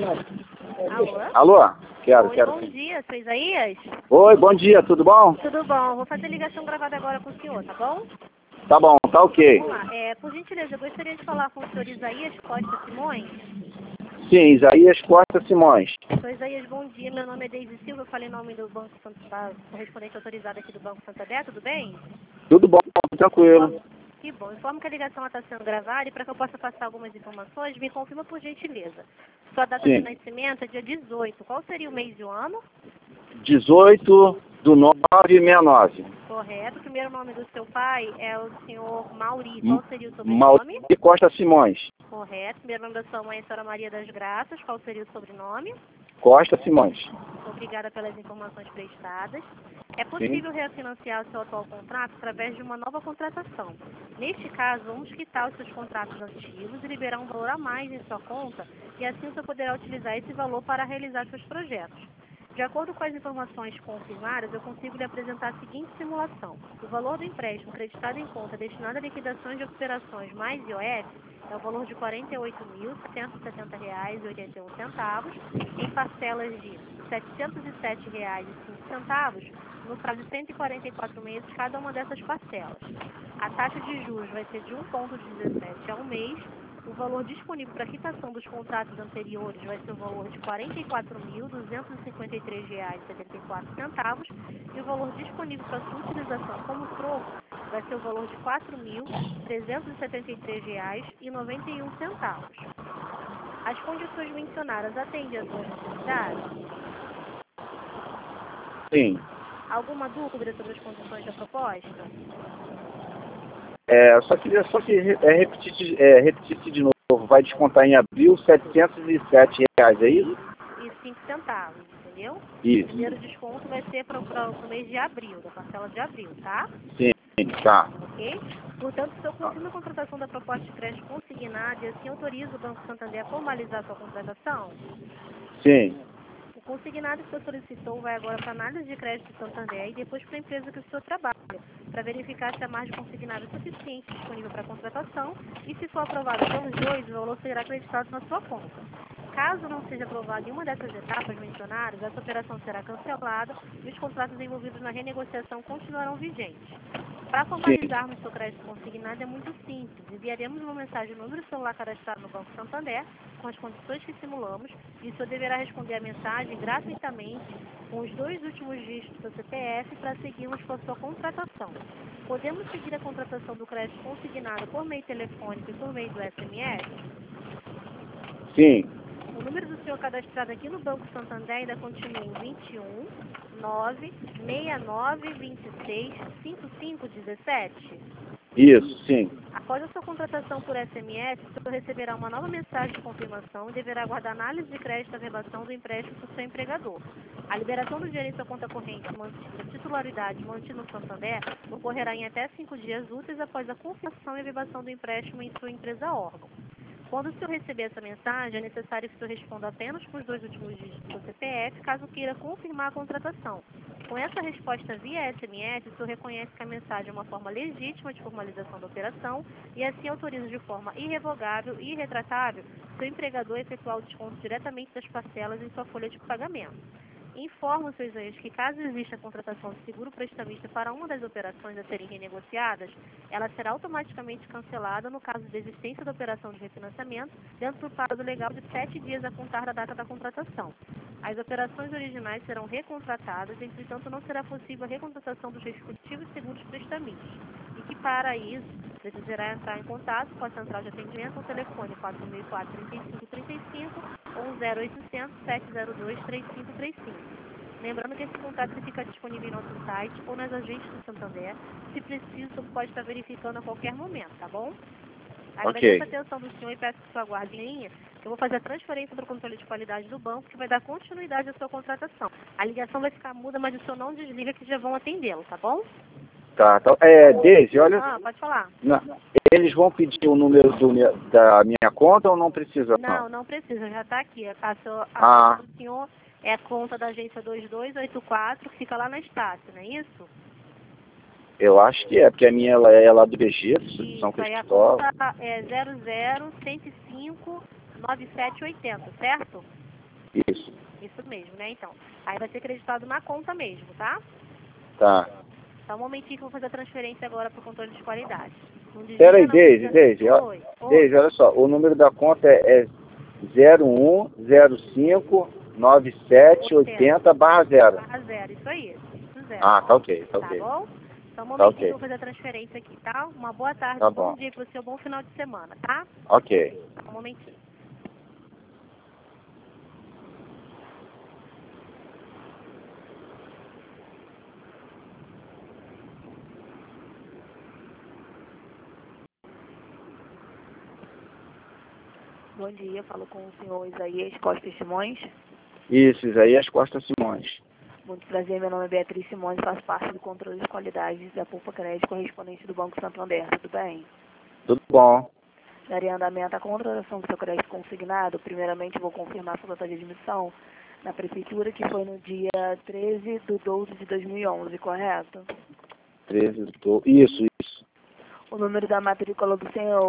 Alô? Alô? Quero. Bom dia, sou Isaías? Oi, bom dia, tudo bom? Tudo bom, vou fazer ligação gravada agora com o senhor, tá bom? Tá bom, tá ok. Vamos lá, por gentileza, eu gostaria de falar com o senhor Isaías Costa Simões. Sim, Isaías Costa Simões. Sou Isaías, bom dia, meu nome é Deise Silva, eu falei em nome do Banco da correspondente autorizada aqui do Banco Santander, tudo bem? Tudo bom, tranquilo. Que bom, informo que a ligação está sendo gravada e para que eu possa passar algumas informações, me confirma por gentileza. Sua data de nascimento é dia 18, qual seria o mês e o ano? 18/9/69. Correto. O primeiro nome do seu pai é o senhor Mauri. Qual seria o sobrenome? Mauri Costa Simões. Correto. O primeiro nome da sua mãe é a senhora Maria das Graças. Qual seria o sobrenome? Costa Simões. Obrigada pelas informações prestadas. É possível refinanciar o seu atual contrato através de uma nova contratação. Neste caso, vamos quitar os seus contratos antigos e liberar um valor a mais em sua conta e assim você poderá utilizar esse valor para realizar seus projetos. De acordo com as informações confirmadas, eu consigo lhe apresentar a seguinte simulação. O valor do empréstimo creditado em conta destinado a liquidações de operações mais IOF é o valor de R$ 48.170,81 em parcelas de R$ 707,05 no prazo de 144 meses cada uma dessas parcelas. A taxa de juros vai ser de 1,17 ao mês. O valor disponível para quitação dos contratos anteriores vai ser o valor de R$ 44.253,74 e o valor disponível para sua utilização como troco vai ser o valor de R$ 4.373,91. As condições mencionadas atendem às suas necessidades? Sim. Alguma dúvida sobre as condições da proposta? Só queria repetir de novo. Vai descontar em abril R$ 707, é isso? E 5 centavos, entendeu? Isso. O primeiro desconto vai ser para o mês de abril, da parcela de abril, tá? Sim, tá. Ok? Portanto, se eu confirmo a contratação da proposta de crédito consignada e assim autoriza o Banco Santander a formalizar sua contratação, Sim. o consignado que o senhor solicitou vai agora para a análise de crédito do Santander e depois para a empresa que o senhor trabalha, para verificar se a margem consignada é suficiente disponível para a contratação e se for aprovada pelos dois, o valor será acreditado na sua conta. Caso não seja aprovada em uma dessas etapas mencionadas, essa operação será cancelada e os contratos envolvidos na renegociação continuarão vigentes. Para formalizarmos seu crédito consignado é muito simples. Enviaremos uma mensagem no número de celular cadastrado no Banco Santander com as condições que simulamos e o senhor deverá responder a mensagem gratuitamente com os 2 últimos dígitos do CPF para seguirmos com a sua contratação. Podemos seguir a contratação do crédito consignado por meio telefônico e por meio do SMS? Sim. O número do senhor cadastrado aqui no Banco Santander ainda continua em 21 969 26 5517. Isso, sim. Após a sua contratação por SMS, o senhor receberá uma nova mensagem de confirmação e deverá aguardar análise de crédito e averbação do empréstimo do seu empregador. A liberação do dinheiro em sua conta corrente mantida, titularidade mantida no Santander, ocorrerá em até 5 dias úteis após a confirmação e averbação do empréstimo em sua empresa órgão. Quando o senhor receber essa mensagem, é necessário que o senhor responda apenas com os 2 últimos dígitos do CPF, caso queira confirmar a contratação. Com essa resposta via SMS, o senhor reconhece que a mensagem é uma forma legítima de formalização da operação e assim autoriza de forma irrevogável e irretratável seu empregador a efetuar o desconto diretamente das parcelas em sua folha de pagamento. Informo os seus entes que, caso exista a contratação de seguro prestamista para uma das operações a serem renegociadas, ela será automaticamente cancelada no caso de existência da operação de refinanciamento dentro do prazo legal de 7 dias a contar da data da contratação. As operações originais serão recontratadas, entretanto não será possível a recontratação dos respectivos seguros prestamistas. E que, para isso, precisará entrar em contato com a central de atendimento ao telefone 4004-3535 ou 0800 702 3535. Lembrando que esse contato fica disponível em nosso site ou nas agências do Santander. Se preciso, você pode estar verificando a qualquer momento, tá bom? Agradeço a atenção do senhor e peço que o senhor aguarde em linha, que eu vou fazer a transferência para o controle de qualidade do banco, que vai dar continuidade à sua contratação. A ligação vai ficar muda, mas o senhor não desliga que já vão atendê-lo, tá bom? Tá. Deise, olha... pode falar. Não, eles vão pedir o número da minha conta ou não precisa? Não precisa, já está aqui. A conta do senhor é a conta da agência 2284, que fica lá na Estácio, não é isso? Eu acho que porque a minha é lá do BG, São Cristóvão. A conta é 00 105 9780, certo? Isso. Isso mesmo, né? Então, aí vai ser acreditado na conta mesmo, tá? Tá. Só um momentinho que eu vou fazer a transferência agora para o controle de qualidade. Não desliga Peraí, não, Deise, Oi. Deise, olha só, o número da conta é 01059780/0. Barra zero, isso aí. Isso zero. Ah, tá ok, tá Tá ok. bom? Só um Tá momentinho que eu ok. vou fazer a transferência aqui, tá? Uma boa tarde, Tá bom bom. dia para você, um bom final de semana, tá? Ok. Só um momentinho. Bom dia, falo com o senhor Isaías Costa Simões. Isso, Isaías Costa Simões. Muito prazer, meu nome é Beatriz Simões, faço parte do controle de qualidades da Poupa Crédito correspondente do Banco Santander, tudo bem? Tudo bom. Daria andamento à contratação do seu crédito consignado. Primeiramente, vou confirmar sua data de admissão na Prefeitura, que foi no dia 13/12/2011, correto? 13 do... Isso. O número da matrícula do senhor é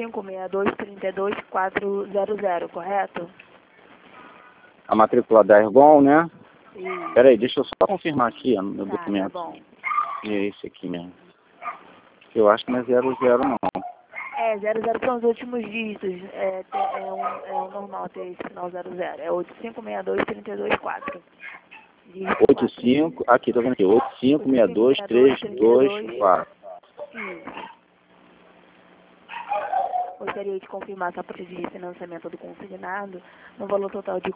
8562-32400, correto? A matrícula da Ergon, né? Isso. Peraí, deixa eu só confirmar aqui ó, no meu Tá documento. bom. É esse aqui mesmo. Eu acho que não é 00 não. 00 são os últimos dígitos. É um normal ter esse final 00. É 8562-324. 85, aqui, tô vendo aqui, 8562324. Isso. Gostaria de confirmar sua taxa de refinanciamento do consignado no valor total de R$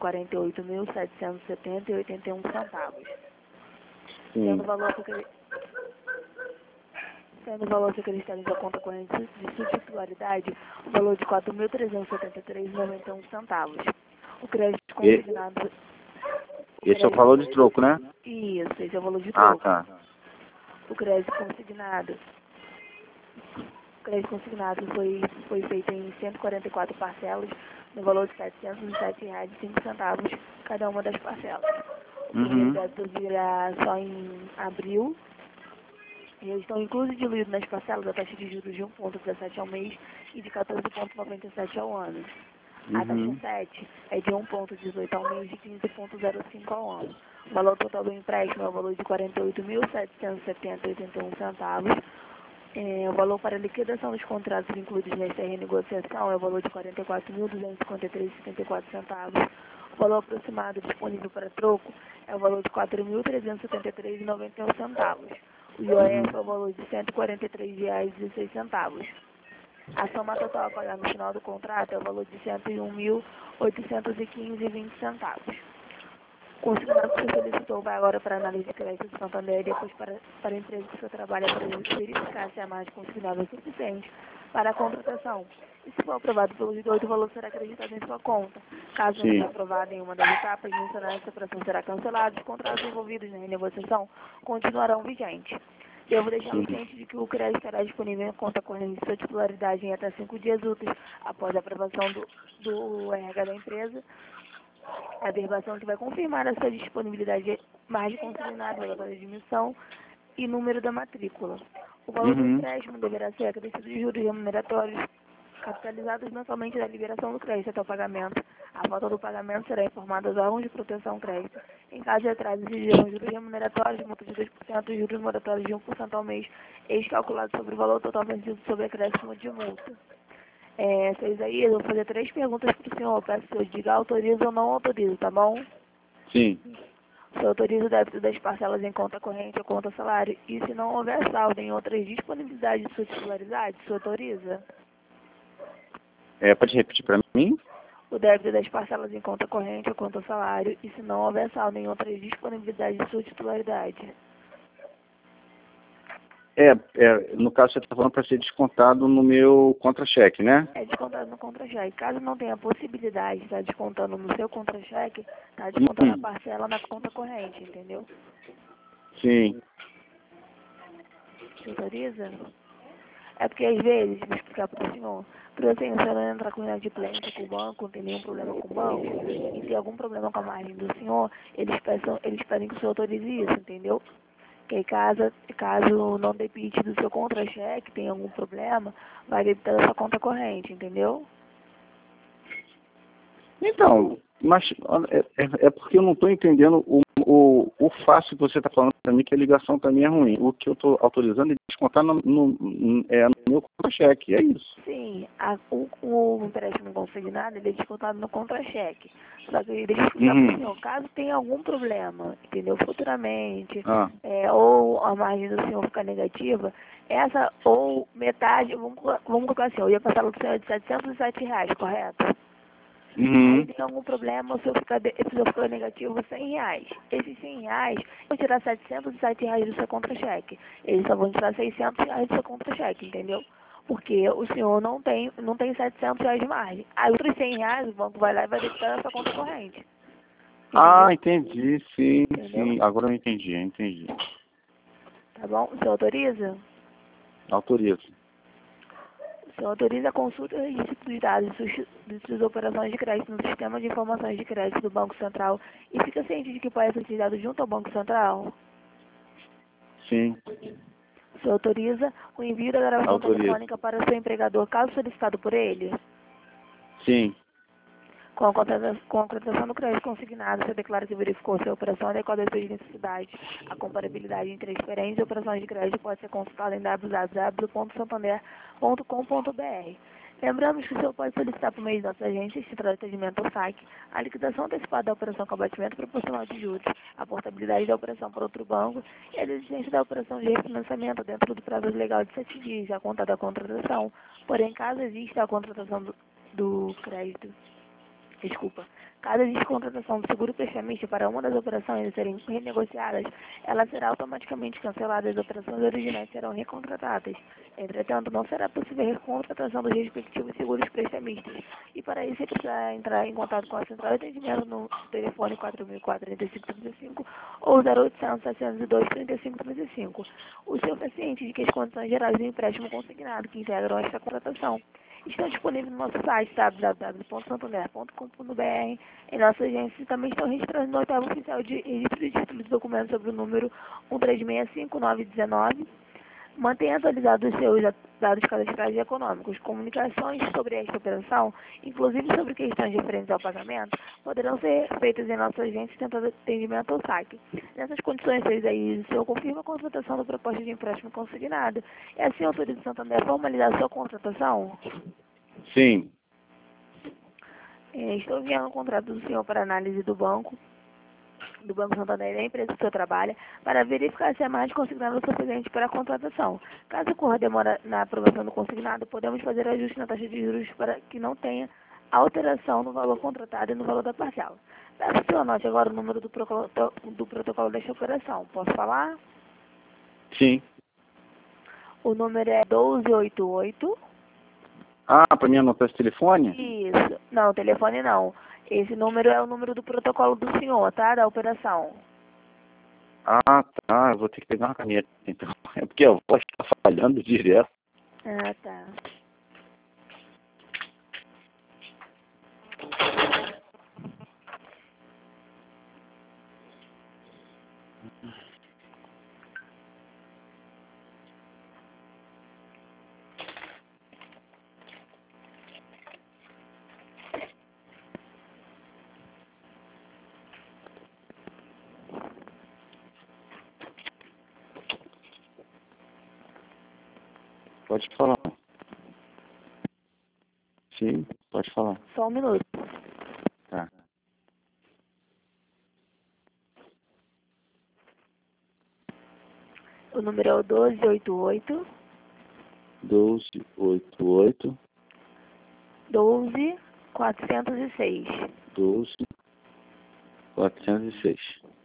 48.770,81. Sendo Sim. o valor acreditado em sua conta corrente de sua titularidade, o valor de R$ 4.373,91. O crédito consignado... Esse é o valor de troco, né? Isso, esse é o valor de Ah, troco. tá. O crédito consignado foi feito em 144 parcelas, no valor de R$ 707,05 cada uma das parcelas. O primeiro débito virá só em abril. E eles estão inclusos diluídos nas parcelas a taxa de juros de 1,17 ao mês e de 14,97 ao ano. A taxa 7 é de 1,18 ao mês e 15,05 ao ano. O valor total do empréstimo é o valor de R$ 48.770,81. O valor para liquidação dos contratos incluídos nesta renegociação é o valor de R$ 44.253,74. O valor aproximado disponível para troco é o valor de R$ 4.373,91. O IOF é o valor de R$ 143,16. A soma total a pagar no final do contrato é o valor de R$ 101.815,20. O consignado que você solicitou vai agora para a análise de crédito do Santander e depois para a empresa que você trabalha para verificar se a margem consignada é suficiente para a contratação. E se for aprovado pelo juiz, o valor será acreditado em sua conta. Caso não seja aprovado em uma das etapas mencionadas, essa operação será cancelada e os contratos envolvidos na renegociação continuarão vigentes. Devo deixá-lo ciente de que o crédito estará disponível em conta corrente de sua titularidade em até 5 dias úteis após a aprovação do RH da empresa. A averbação que vai confirmar a sua disponibilidade margem consignada, data de admissão e número da matrícula. O valor do empréstimo deverá ser acrescido de juros remuneratórios capitalizados mensalmente da liberação do crédito até o pagamento. A falta do pagamento será informada aos órgãos de proteção ao crédito. Em caso de atraso, exigirão juros remuneratórios, multa de 2% e juros moratórios de 1% ao mês, ex-calculado sobre o valor total vencido sobre acréscimo de multa. Seu Isaías, eu vou fazer 3 perguntas para o senhor. Peço que o senhor diga autoriza ou não autoriza, tá bom? Sim. O senhor autoriza o débito das parcelas em conta corrente ou conta salário? E se não houver saldo em outras disponibilidades de sua titularidade, o senhor autoriza? Pode repetir para mim? O débito das parcelas em conta corrente ou conta salário, e se não houver saldo em outras disponibilidades de sua titularidade. No caso você está falando para ser descontado no meu contra-cheque, né? É descontado no contra-cheque. Caso não tenha possibilidade de estar descontando no seu contra-cheque, está descontando a parcela na conta corrente, entendeu? Sim. Você autoriza? É porque às vezes, vou explicar para o senhor não entrar com inadimplência com o banco, não tem nenhum problema com o banco, e se algum problema com a margem do senhor, eles pedem que o senhor autorize isso, entendeu? Que caso não debite do seu contra-cheque, tenha algum problema, vai debitar da sua conta corrente, entendeu? Então, Mas é porque eu não estou entendendo o fácil que você está falando para mim, que a ligação também é ruim. O que eu estou autorizando é descontar no meu contra-cheque, é isso. Sim, o empréstimo consignado ele é descontado no contra-cheque. Só que deixa eu explicar para o senhor, caso tenha algum problema, entendeu, futuramente, ou a margem do senhor ficar negativa, essa ou metade, vamos colocar assim, eu ia passar o senhor de R$ 707, correto? Aí tem algum problema, se eu ficar negativo, R$ 100. Esses R$ 100, vou tirar R$ 707 do seu contra-cheque. Eles só vão tirar R$ 600 do seu contra-cheque, entendeu? Porque o senhor não tem R$ 700 de margem. Aí outros R$ 100 o banco vai lá e vai debitar na sua conta corrente. Entendeu? Ah, entendi, sim, Entendeu? sim. Agora eu entendi. Tá bom? O senhor autoriza? Autorizo. O senhor autoriza a consulta e registro dos dados de suas operações de crédito no Sistema de Informações de Crédito do Banco Central e fica ciente de que pode ser utilizado junto ao Banco Central? Sim. O senhor autoriza o envio da gravação telefônica para o seu empregador, caso solicitado por ele? Sim. Com a contratação do crédito consignado, você declara que verificou se a operação adequada às suas necessidades. A comparabilidade entre diferentes operações de crédito pode ser consultada em www.santander.com.br. Lembramos que o senhor pode solicitar por meio de nossa agência, Central de Atendimento ao SAC, a liquidação antecipada da operação com abatimento proporcional de juros, a portabilidade da operação para outro banco e a desistência da operação de refinanciamento dentro do prazo legal de 7 dias, a conta da contratação. Porém, caso exista a contratação do crédito, caso exista contratação do seguro prestamista para uma das operações serem renegociadas, ela será automaticamente cancelada e as operações originais serão recontratadas. Entretanto, não será possível a recontratação dos respectivos seguros prestamistas. E para isso, você precisa entrar em contato com a Central de Atendimento no telefone 4004-3535 ou 0800-702-3535. O senhor é ciente de que as condições gerais do empréstimo consignado que integram esta contratação estão disponíveis no nosso site www.santander.com.br. Em nossa agência também estão registrados no 8º oficial de registro de títulos de documentos sobre o número 1365-919. Mantenha atualizados os seus dados cadastrais e econômicos. Comunicações sobre esta operação, inclusive sobre questões referentes ao pagamento, poderão ser feitas em nossa agência tentando atendimento ao saque. Nessas condições, o senhor confirma a contratação da proposta de empréstimo consignado. É assim, autoriza o Santander a formalizar a sua contratação? Sim. Estou enviando o contrato do senhor para análise do Banco Santander e da empresa que o senhor trabalha, para verificar se a margem consignada é suficiente para a contratação. Caso ocorra demora na aprovação do consignado, podemos fazer ajuste na taxa de juros para que não tenha alteração no valor contratado e no valor da parcela. Peço que o senhor anote agora o número do protocolo desta operação. Posso falar? Sim. O número é 1288. Ah, para mim anotar esse telefone? Isso. Não, telefone não. Esse número é o número do protocolo do senhor, tá? Da operação. Ah, tá. Eu vou ter que pegar uma caneta, então. É porque a voz está falhando direto. Ah, tá. Pode falar. Sim, pode falar. Só um minuto. Tá. O número é o 1288 1288 12406. 12406.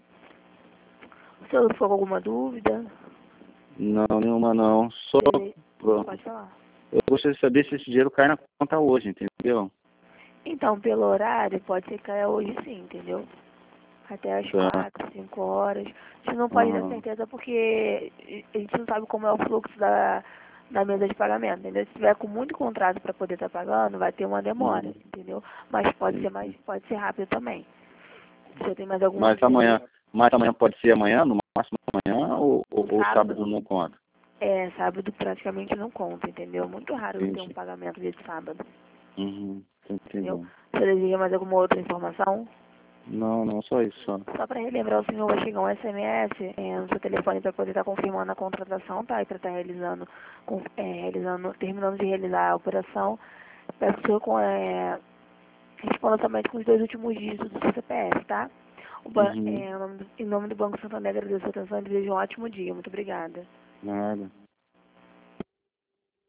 O senhor ficou com alguma dúvida? Não, nenhuma não. Só Pode falar. eu gostaria de saber se esse dinheiro cai na conta hoje, entendeu? Então, pelo horário, pode ser que caia hoje sim, entendeu? Até às 4, 5 horas. A gente não pode dar certeza porque a gente não sabe como é o fluxo da mesa de pagamento, entendeu? Se tiver com muito contrato para poder estar pagando, vai ter uma demora, entendeu? Mas pode ser rápido também. Se tem mais alguma Mas amanhã pode ser amanhã, no máximo amanhã, ou sábado não conta? Sábado praticamente não conta, entendeu? Muito raro ter um pagamento de sábado. Uhum, Tô entendeu? entendendo. Você deseja mais alguma outra informação? Não, só isso, só. Só para relembrar, o senhor vai chegar um SMS no seu telefone para poder estar confirmando a contratação, tá? E para estar terminando de realizar a operação. Peço que o senhor responda somente com os 2 últimos dígitos do seu CPF, tá? Uhum. Em nome do Banco Santander, agradeço a sua atenção e desejo um ótimo dia. Muito obrigada. Nada.